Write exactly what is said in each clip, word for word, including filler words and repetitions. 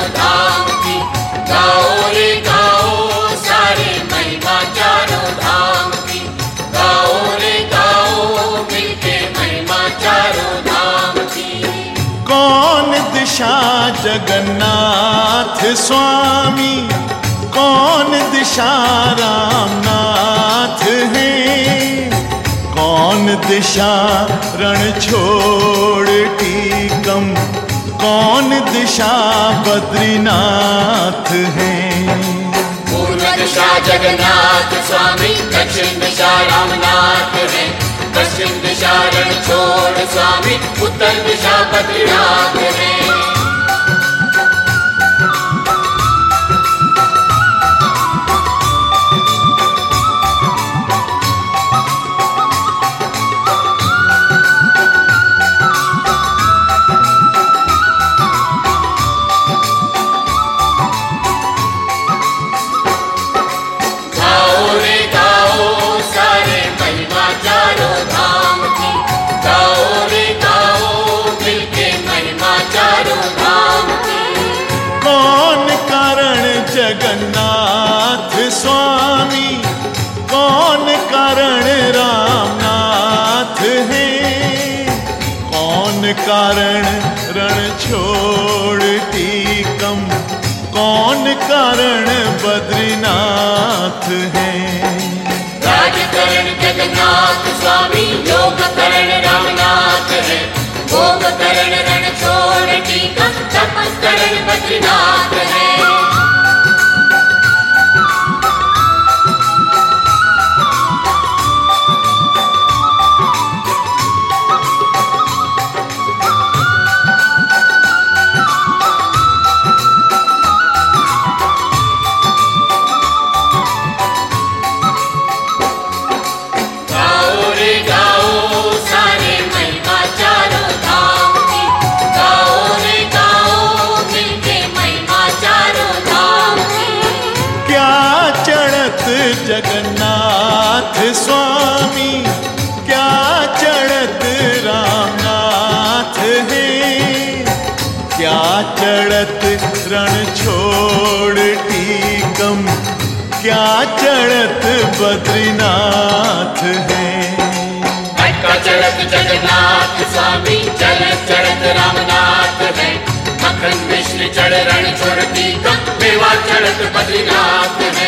धाम की। गाओ रे गाओ सारे महिमा चारों धाम की। गाओ रे गाओ मिलके महिमा चारों धाम की। कौन दिशा जगन्नाथ स्वामी, कौन दिशा रामनाथ है, कौन दिशा रण छोड़ टीकम, कौन दिशा बद्रीनाथ है। पूर्व दिशा जगन्नाथ स्वामी, दक्षिण दिशा रामनाथ है। पश्चिम दिशा रण छोड़ स्वामी, उत्तर दिशा बद्रीनाथ है। जगन्नाथ स्वामी, कौन कारण रामनाथ है, कौन कारण रण छोड़ टीकम, कौन कारण बद्रीनाथ है। राजकरण जगन्नाथ स्वामी, योग करण रामनाथ है। भोग करण रण छोड़ टीकम, तपस करण बद्रीनाथ है। जगन्नाथ स्वामी, क्या चढ़त रामनाथ है, क्या चढ़त रण छोड़ टीकम, क्या चढ़त बद्रीनाथ है। अटका चढ़त जगन्नाथ स्वामी, चलत चढ़त रामनाथ है। मक्खन मिश्र चढ़ रण छोड़ टीकम, मेवा चढ़त बद्रीनाथ है।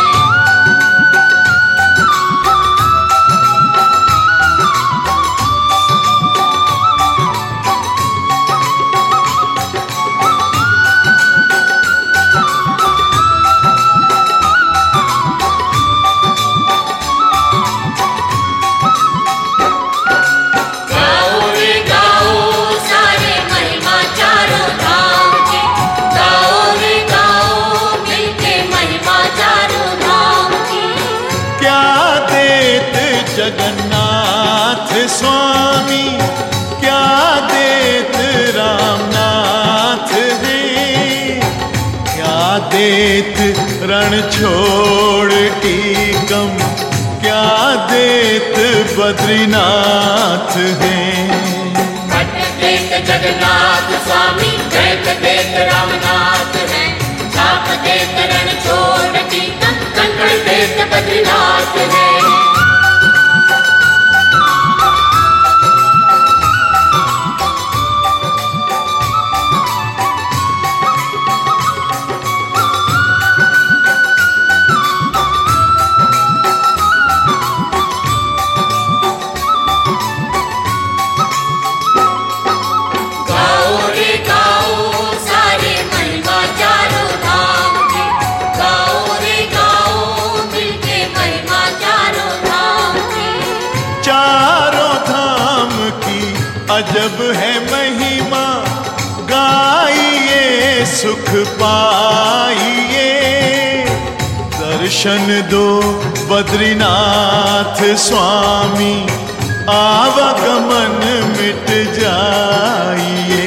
जगन्नाथ स्वामी, क्या देत रामनाथ है, क्या देत रण छोड़ टीकम, क्या देत बद्रीनाथ है। पट देत जगन्नाथ स्वामी, जैत देत रामनाथ है। छाप देत रण छोड़ टीकम, कंकड़ देत बद्रीनाथ है। अजब है महिमा, गाइए सुख पाइए, दर्शन दो बद्रीनाथ स्वामी, आवागमन मिट जाइए।